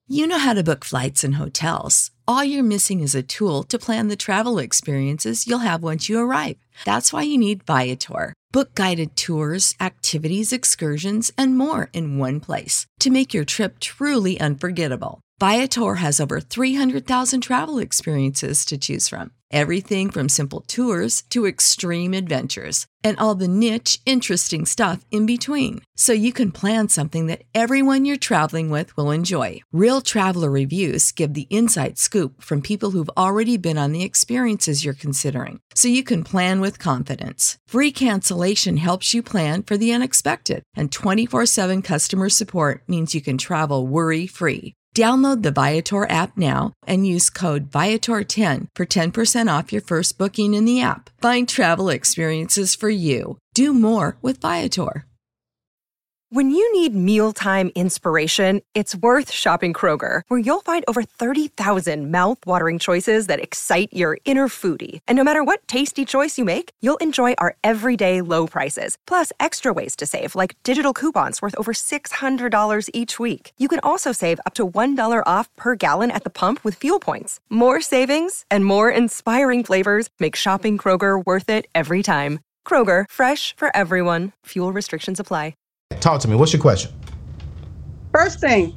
You know how to book flights and hotels. All you're missing is a tool to plan the travel experiences you'll have once you arrive. That's why you need Viator. Book guided tours, activities, excursions, and more in one place to make your trip truly unforgettable. Viator has over 300,000 travel experiences to choose from. Everything from simple tours to extreme adventures and all the niche, interesting stuff in between. So you can plan something that everyone you're traveling with will enjoy. Real traveler reviews give the inside scoop from people who've already been on the experiences you're considering. So you can plan with confidence. Free cancellation helps you plan for the unexpected. And 24/7 customer support means you can travel worry-free. Download the Viator app now and use code Viator10 for 10% off your first booking in the app. Find travel experiences for you. Do more with Viator. When you need mealtime inspiration, it's worth shopping Kroger, where you'll find over 30,000 mouth-watering choices that excite your inner foodie. And no matter what tasty choice you make, you'll enjoy our everyday low prices, plus extra ways to save, like digital coupons worth over $600 each week. You can also save up to $1 off per gallon at the pump with fuel points. More savings and more inspiring flavors make shopping Kroger worth it every time. Kroger, fresh for everyone. Fuel restrictions apply. Talk to me. What's your question? First thing,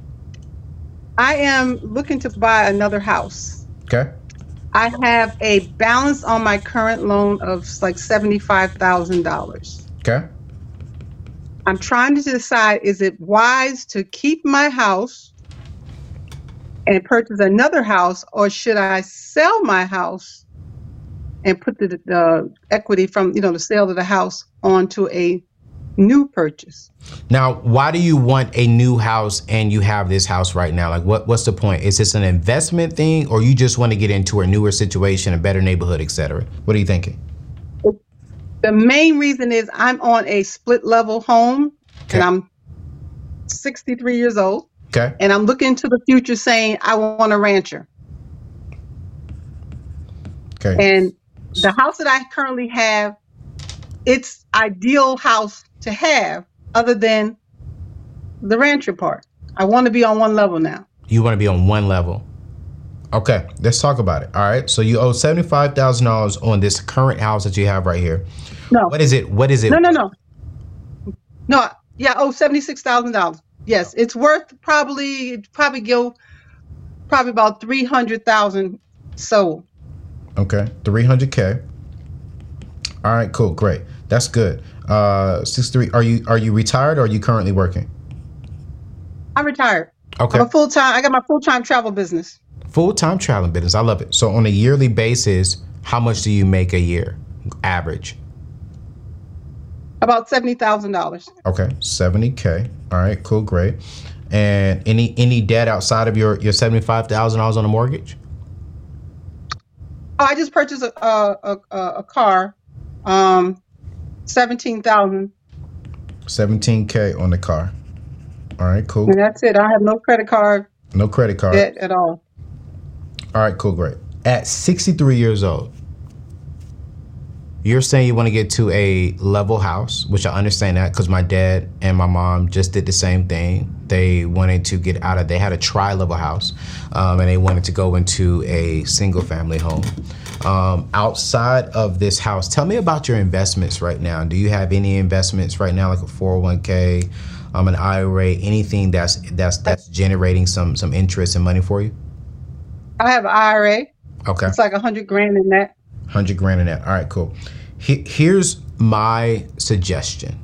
I am looking to buy another house. Okay. I have a balance on my current loan of like $75,000. Okay. I'm trying to decide, is it wise to keep my house and purchase another house, or should I sell my house and put the equity from, the sale of the house onto a new purchase? Now, why do you want a new house and you have this house right now? Like, what's the point? Is this an investment thing, or you just want to get into a newer situation, a better neighborhood, etc.? What are you thinking? The main reason is I'm on a split level home, Okay. and I'm 63 years old. Okay. And I'm looking to the future saying I want a rancher. Okay. And the house that I currently have, it's ideal house to have, other than the rancher part. I want to be on one level now. You want to be on one level. Okay, let's talk about it. All right. So you owe $75,000 on this current house that you have right here. No. What is it? No. Yeah, I owe $76,000. Yes, it's worth probably about $300,000 sold. Okay, $300K. All right, cool, great. That's good. 63. Are you retired, or are you currently working? I'm retired. Okay. I'm I got my full-time travel business. Full-time traveling business. I love it. So on a yearly basis, how much do you make a year, average? About $70,000. Okay, $70K. All right, cool, great. And any debt outside of your $75,000 on a mortgage? Oh, I just purchased a car. $17,000. $17K on the car. All right, cool. And that's it. I have no credit card. No credit card debt at all. All right, cool, great. At 63 years old, you're saying you want to get to a level house, which I understand that because my dad and my mom just did the same thing. They wanted to get out of, they had a tri-level house, and they wanted to go into a single family home. Outside of this house, tell me about your investments right now. Do you have any investments right now, like a 401k, an IRA, anything that's generating some interest and money for you? I have an IRA. Okay. It's like $100,000 in that. $100,000 in that. All right, cool. Here's my suggestion.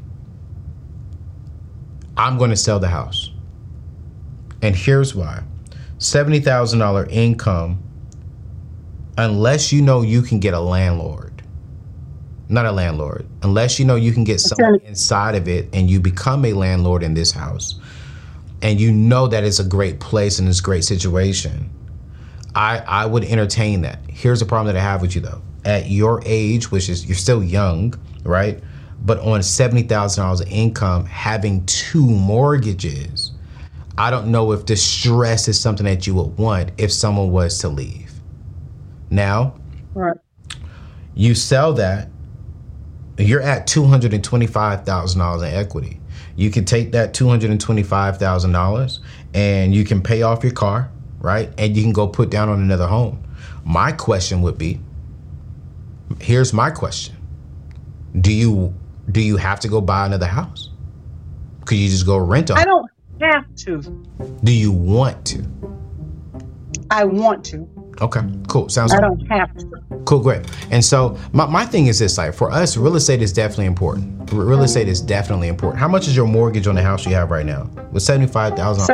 I'm going to sell the house. And here's why. $70,000 income, unless you know you can get a landlord, not a landlord, unless you know you can get someone inside of it and you become a landlord in this house, and you know that it's a great place and it's a great situation, I would entertain that. Here's the problem that I have with you though. At your age, which is, you're still young, right? But on $70,000 income, having 2 mortgages, I don't know if the stress is something that you would want if someone was to leave. Now, right, you sell that, you're at $225,000 in equity. You can take that $225,000 and you can pay off your car, right? And you can go put down on another home. My question would be, here's my question. Do you have to go buy another house? Could you just go rent a I home? don't have to. Do you want to? I want to. Okay, cool. Sounds I good. don't have to. Cool, great. And so my thing is this, like, for us, real estate is definitely important. Real estate is definitely important. How much is your mortgage on the house you have right now? With $75,000?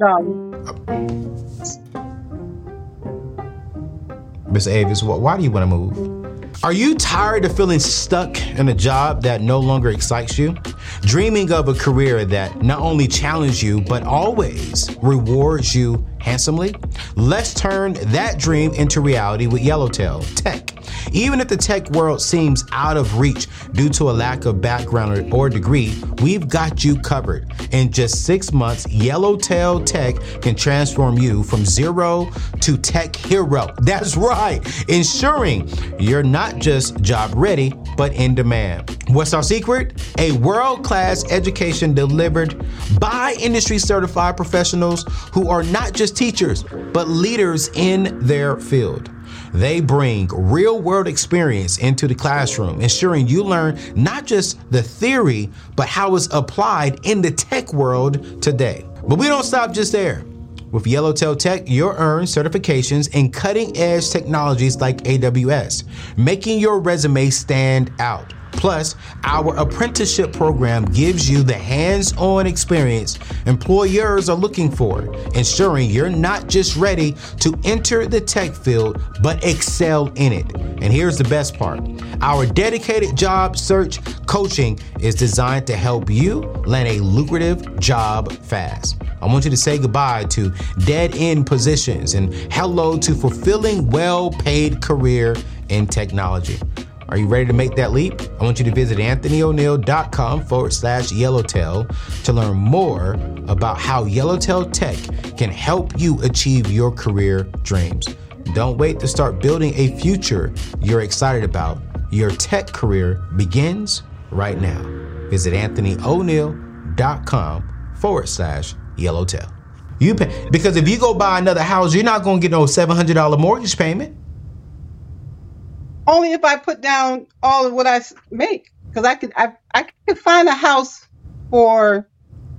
$700. Miss Avis, why do you want to move? Are you tired of feeling stuck in a job that no longer excites you? Dreaming of a career that not only challenges you, but always rewards you handsomely? Let's turn that dream into reality with Yellowtail Tech. Even if the tech world seems out of reach due to a lack of background or degree, we've got you covered. In just 6 months, Yellowtail Tech can transform you from zero to tech hero. That's right, ensuring you're not just job ready, but in demand. What's our secret? A world-class education delivered by industry certified professionals who are not just teachers, but leaders in their field. They bring real-world experience into the classroom, ensuring you learn not just the theory, but how it's applied in the tech world today. But we don't stop just there. With Yellowtail Tech, you'll earn certifications in cutting-edge technologies like AWS, making your resume stand out. Plus, our apprenticeship program gives you the hands-on experience employers are looking for, ensuring you're not just ready to enter the tech field, but excel in it. And here's the best part. Our dedicated job search coaching is designed to help you land a lucrative job fast. I want you to say goodbye to dead-end positions and hello to fulfilling, well-paid career in technology. Are you ready to make that leap? I want you to visit anthonyoneal.com/yellowtail to learn more about how Yellowtail Tech can help you achieve your career dreams. Don't wait to start building a future you're excited about. Your tech career begins right now. Visit anthonyoneal.com/yellowtail. Because if you go buy another house, you're not going to get no $700 mortgage payment. Only if I put down all of what I make, because I could find a house for.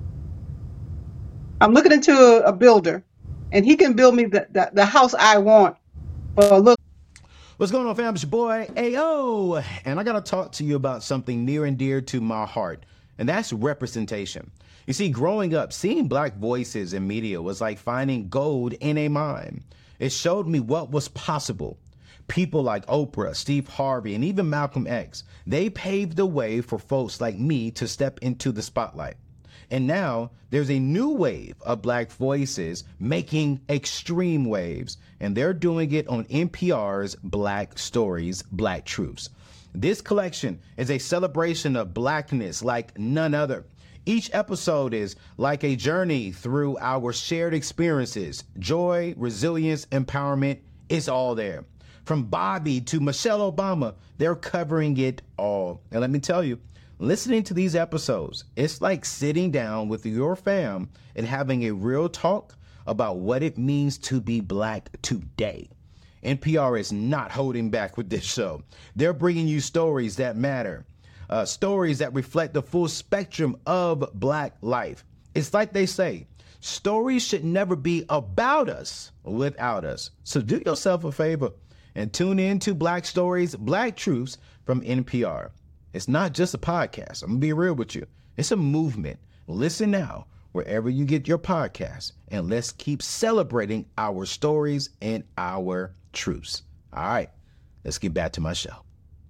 I'm looking into a builder, and he can build me the house I want for a look. What's going on, fam? It's your boy Ayo, and I gotta talk to you about something near and dear to my heart, and that's representation. You see, growing up, seeing Black voices in media was like finding gold in a mine. It showed me what was possible. People like Oprah, Steve Harvey, and even Malcolm X, they paved the way for folks like me to step into the spotlight. And now there's a new wave of Black voices making extreme waves, and they're doing it on NPR's Black Stories, Black Truths. This collection is a celebration of Blackness like none other. Each episode is like a journey through our shared experiences. Joy, resilience, empowerment, it's all there. From Bobby to Michelle Obama, they're covering it all. And let me tell you, listening to these episodes, it's like sitting down with your fam and having a real talk about what it means to be Black today. NPR is not holding back with this show. They're bringing you stories that matter, stories that reflect the full spectrum of Black life. It's like they say, stories should never be about us without us. So do yourself a favor and tune in to Black Stories, Black Truths from NPR. It's not just a podcast. I'm going to be real with you. It's a movement. Listen now, wherever you get your podcasts, and let's keep celebrating our stories and our truths. All right, let's get back to my show.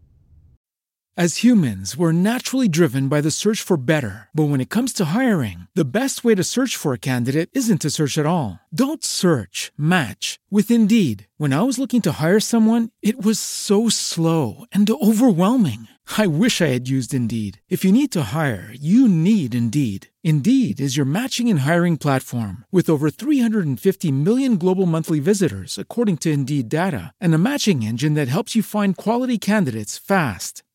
As humans, we're naturally driven by the search for better. But when it comes to hiring, the best way to search for a candidate isn't to search at all. Don't search, match with Indeed. When I was looking to hire someone, it was so slow and overwhelming. I wish I had used Indeed. If you need to hire, you need Indeed. Indeed is your matching and hiring platform with over 350 million global monthly visitors, according to Indeed data, and a matching engine that helps you find quality candidates fast.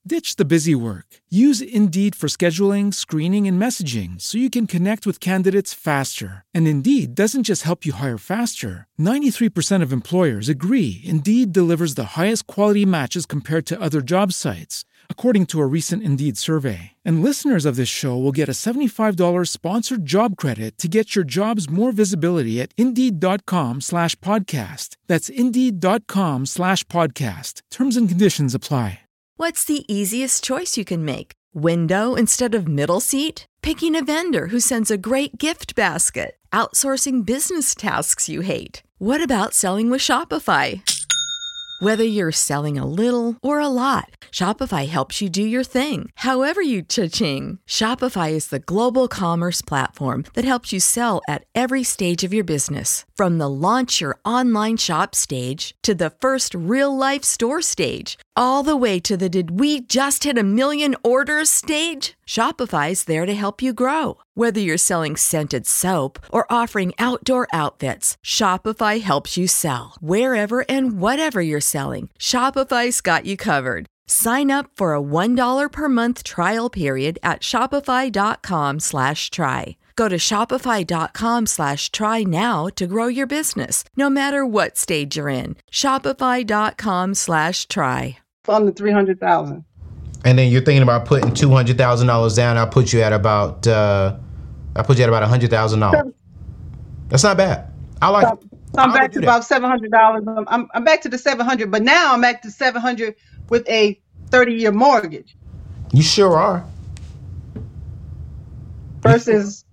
Ditch the busy work. Use Indeed for scheduling, screening, and messaging so you can connect with candidates faster. And Indeed doesn't just help you hire faster. 93% of employers agree Indeed delivers the highest quality matches compared to other job sites, according to a recent Indeed survey. And listeners of this show will get a $75 sponsored job credit to get your jobs more visibility at Indeed.com/podcast. That's Indeed.com/podcast. Terms and conditions apply. What's the easiest choice you can make? Window instead of middle seat? Picking a vendor who sends a great gift basket? Outsourcing business tasks you hate? What about selling with Shopify? Whether you're selling a little or a lot, Shopify helps you do your thing, however you cha-ching. Shopify is the global commerce platform that helps you sell at every stage of your business. From the launch your online shop stage to the first real-life store stage, all the way to the did we just hit a million orders stage. Shopify's there to help you grow. Whether you're selling scented soap or offering outdoor outfits, Shopify helps you sell. Wherever and whatever you're selling, Shopify's got you covered. Sign up for a $1 per month trial period at shopify.com/try. Go to shopify.com/try now to grow your business, no matter what stage you're in. Shopify.com/try. On the 300,000. And then you're thinking about putting $200,000 down. I'll put you at about $100,000. That's not bad. I like it. So I'm back to about $700. I'm back to the 700, but now I'm at the 700 with a 30-year mortgage. You sure are. Versus.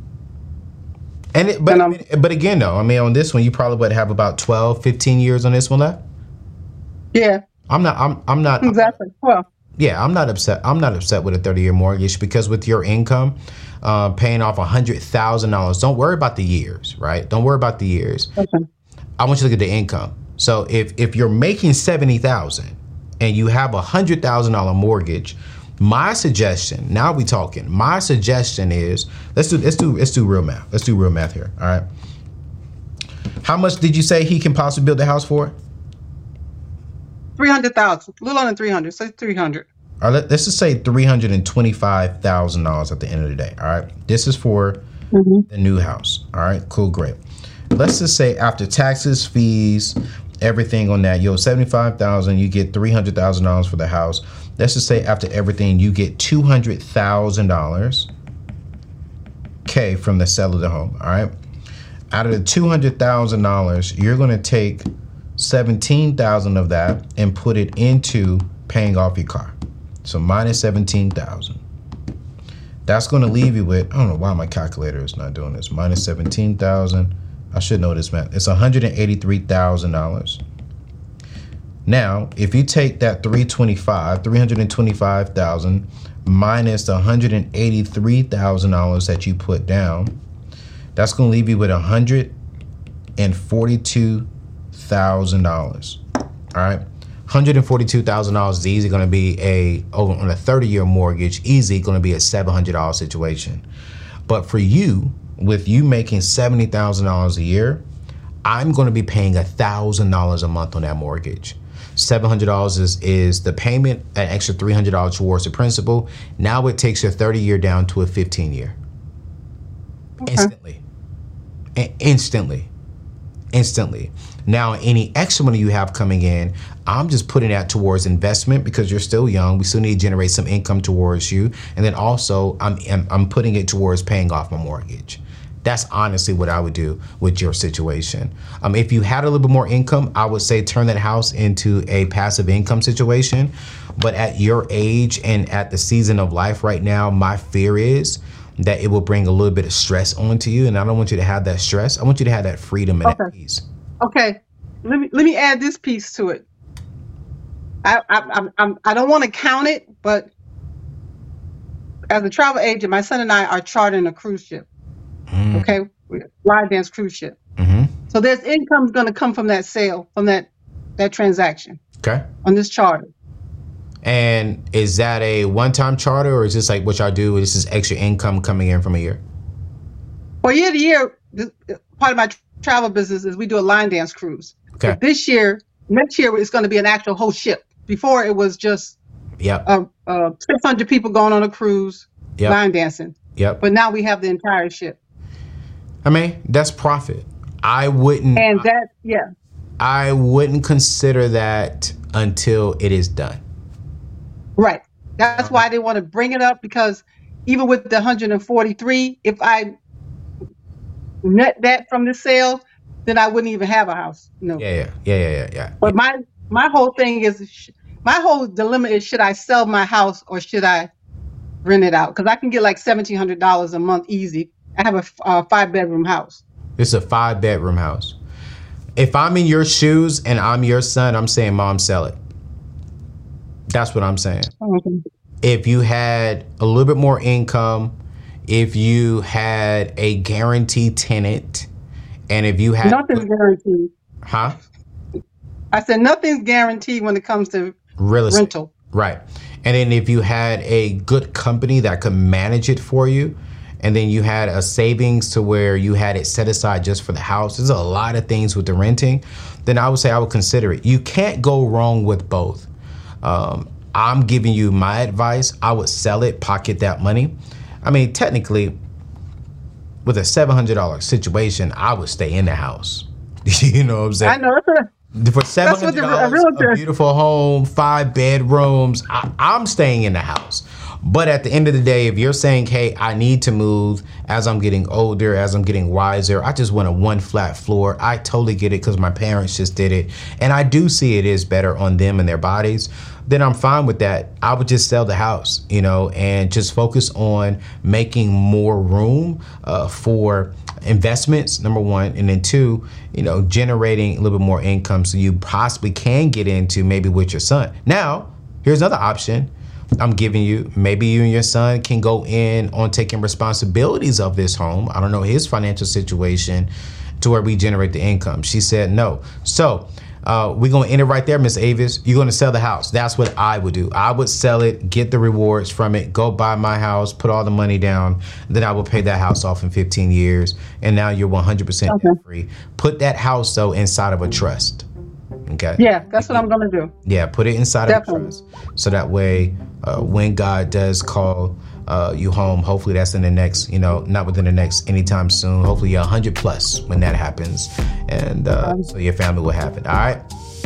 But again, though, I mean, on this one, you probably would have about 12, 15 years on this one left. Yeah. I'm not exactly. Well. Yeah, I'm not upset. I'm not upset with a 30-year mortgage because with your income, paying off $100,000. Don't worry about the years, right? Don't worry about the years. Okay. I want you to look at the income. So if you're making $70,000 and you have a $100,000 mortgage, my suggestion, now we talking. My suggestion is let's do real math. Let's do real math here. All right. How much did you say he can possibly build the house for? 300,000, a little under 300. Say 300. All right, let's just say $325,000 at the end of the day. All right. This is for the new house. All right. Cool. Great. Let's just say after taxes, fees, everything on that, $75,000, you get $300,000 for the house. Let's just say after everything, you get $200,000 from the sale of the home. All right. Out of the $200,000, you're going to take $17,000 of that and put it into paying off your car. So minus $17,000. That's going to leave you with, I don't know why my calculator is not doing this. Minus $17,000. I should know this math. It's $183,000. Now, if you take that $325,000 minus the $183,000 that you put down, that's going to leave you with $142,000. All right. $142,000 is easy going to be on a 30-year mortgage, easy going to be a $700 situation. But for you, with you making $70,000 a year, I'm going to be paying $1,000 a month on that mortgage. $700 is the payment, an extra $300 towards the principal. Now it takes your 30-year down to a 15-year. Okay. Instantly. Now, any extra money you have coming in, I'm just putting that towards investment because you're still young. We still need to generate some income towards you. And then also I'm putting it towards paying off my mortgage. That's honestly what I would do with your situation. If you had a little bit more income, I would say turn that house into a passive income situation. But at your age and at the season of life right now, my fear is that it will bring a little bit of stress onto you. And I don't want you to have that stress. I want you to have that freedom and that peace. Okay. Let me add this piece to it. I don't want to count it, but as a travel agent, my son and I are chartering a cruise ship. Okay, Lion Dance cruise ship. So there's income going to come from that sale, from that transaction. Okay. On this charter. And is that a one-time charter, or is this like what y'all do? This is extra income coming in from a year? Well, year to year, part of my travel business is we do a line dance cruise. Okay. But next year, it's going to be an actual whole ship. Before it was just Yep. 600 people going on a cruise, Yep. line dancing. Yep. But now we have the entire ship. I mean, that's profit. I wouldn't consider that until it is done. Right. That's why they want to bring it up, because even with the 143, if I net that from the sale, then I wouldn't even have a house. No. Yeah. But my whole thing is, my whole dilemma is, should I sell my house or should I rent it out? Because I can get like $1,700 a month easy. I have a 5-bedroom house. It's a 5-bedroom house. If I'm in your shoes and I'm your son, I'm saying, Mom, sell it. That's what I'm saying. Okay. If you had a little bit more income, if you had a guaranteed tenant, and if you had... Nothing's guaranteed. Huh? I said nothing's guaranteed when it comes to real estate. rental. Right. And then if you had a good company that could manage it for you, and then you had a savings to where you had it set aside just for the house, there's a lot of things with the renting, then I would say I would consider it. You can't go wrong with both. I'm giving you my advice. I would sell it, pocket that money. I mean, technically, with a $700 situation, I would stay in the house. You know what I'm saying? I know. For $700, a beautiful home, 5 bedrooms, I'm staying in the house. But at the end of the day, if you're saying, hey, I need to move as I'm getting older, as I'm getting wiser, I just want a 1 flat floor, I totally get it because my parents just did it. And I do see it is better on them and their bodies. Then I'm fine with that. I would just sell the house, and just focus on making more room for investments, number one, and then 2, generating a little bit more income so you possibly can get into maybe with your son. Now, here's another option I'm giving you. Maybe you and your son can go in on taking responsibilities of this home. I don't know his financial situation to where we generate the income. She said no. So we're going to end it right there, Miss Avis. You're going to sell the house. That's what I would do. I would sell it, get the rewards from it, go buy my house, put all the money down. Then I will pay that house off in 15 years. And now you're 100% debt free. Put that house, though, inside of a trust. Okay. Yeah, that's what I'm going to do. Yeah, put it inside of a trust. So that way, when God does call you home, hopefully that's in the next, not within the next anytime soon. Hopefully you're 100 plus when that happens. And so your family will have it. All right.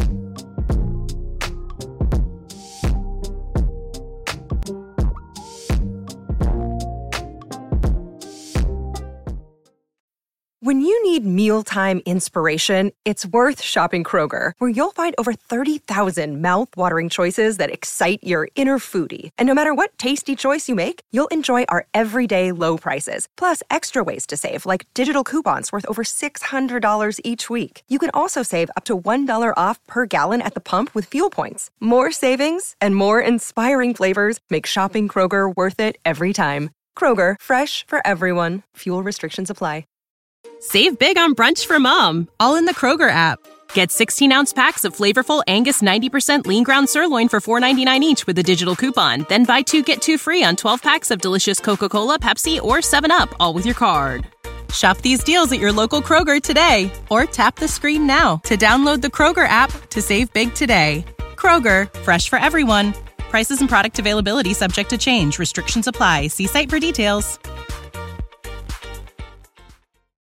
When you need mealtime inspiration, it's worth shopping Kroger, where you'll find over 30,000 mouth-watering choices that excite your inner foodie. And no matter what tasty choice you make, you'll enjoy our everyday low prices, plus extra ways to save, like digital coupons worth over $600 each week. You can also save up to $1 off per gallon at the pump with fuel points. More savings and more inspiring flavors make shopping Kroger worth it every time. Kroger, fresh for everyone. Fuel restrictions apply. Save big on brunch for mom, all in the Kroger app. Get 16-ounce packs of flavorful Angus 90% lean ground sirloin for $4.99 each with a digital coupon. Then buy 2, get 2 free on 12 packs of delicious Coca-Cola, Pepsi, or 7-Up, all with your card. Shop these deals at your local Kroger today, or tap the screen now to download the Kroger app to save big today. Kroger, fresh for everyone. Prices and product availability subject to change. Restrictions apply. See site for details.